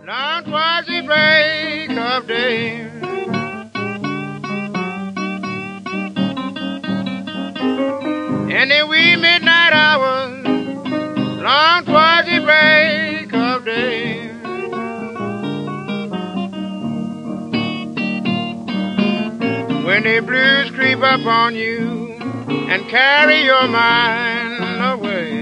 Long towards the break of day. In the wee midnight hours, long towards the break of day. When the blues creep up on you and carry your mind away.